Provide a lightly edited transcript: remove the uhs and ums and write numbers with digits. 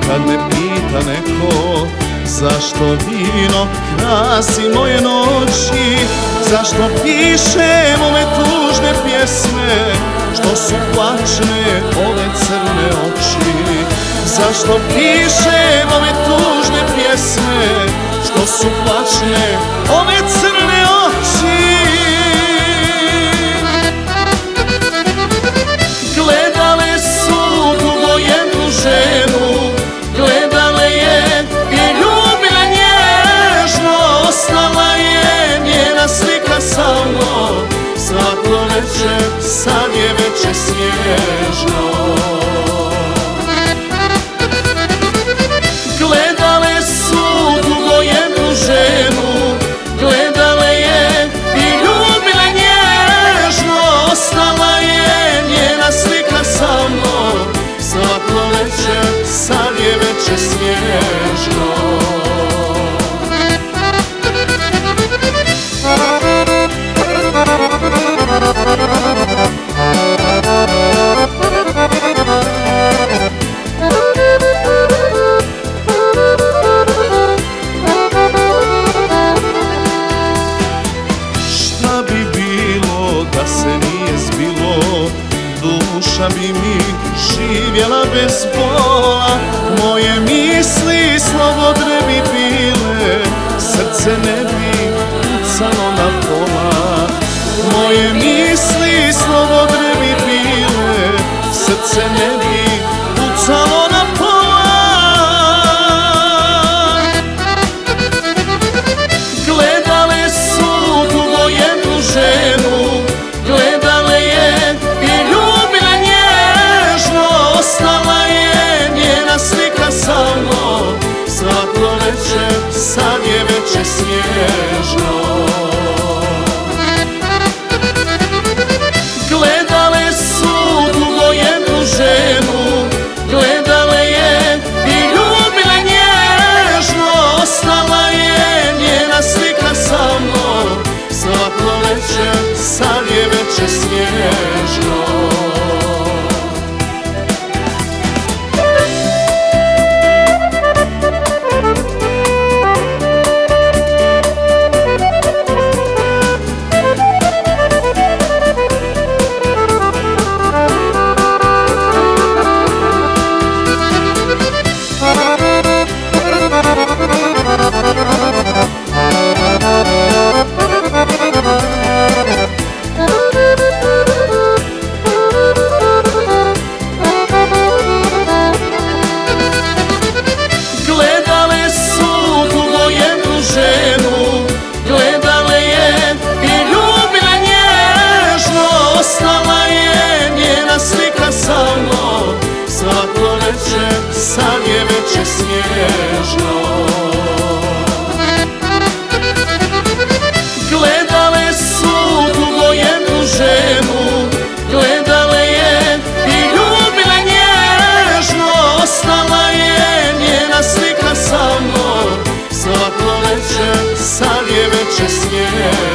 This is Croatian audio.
kad me pita neko zašto vino krasi moje noći, zašto pišem ove tužne pjesme što su plačne ove crne oči, zašto pišem ove tužne pjesme što su plačne ove crne oči. Gledale su dugo jednu ženu, gledale je i ljubile nježno, ostala je njena slika sa mnom, svako večer, sad je večer snježno. Gledale su dugo jednu ženu, gledale je i ljubile nježno, ostala je njena slika sa mnom, svako večer, sad je večer snježno. Šta bi bilo da se nije zbilo, duša bi mi živjela bez bola, moje misli slobodne bi bile, srce ne bi pucalo na pola. Moje misli slobodne bi bile, srce ne bi pucalo na pola. Gledale su dugo jednu ženu, gledale je i ljubile nježno, ostala je njena slika sa mnom, svako večer, sad je večer snježno. Gledale su dugo jednu ženu, gledale je i ljubile nježno, ostala je njena slika sa mnom, svako večer, sad je večer snježno. Gledale su dugo jednu ženu, gledale je i ljubile nježno, ostala je njena slika sa mnom, svako večer, sad je večer snježno. Gledale su dugo jednu ženu, gledale je i ljubile nježno, ostala je njena slika sa mnom, svako večer, sad je večer snježno.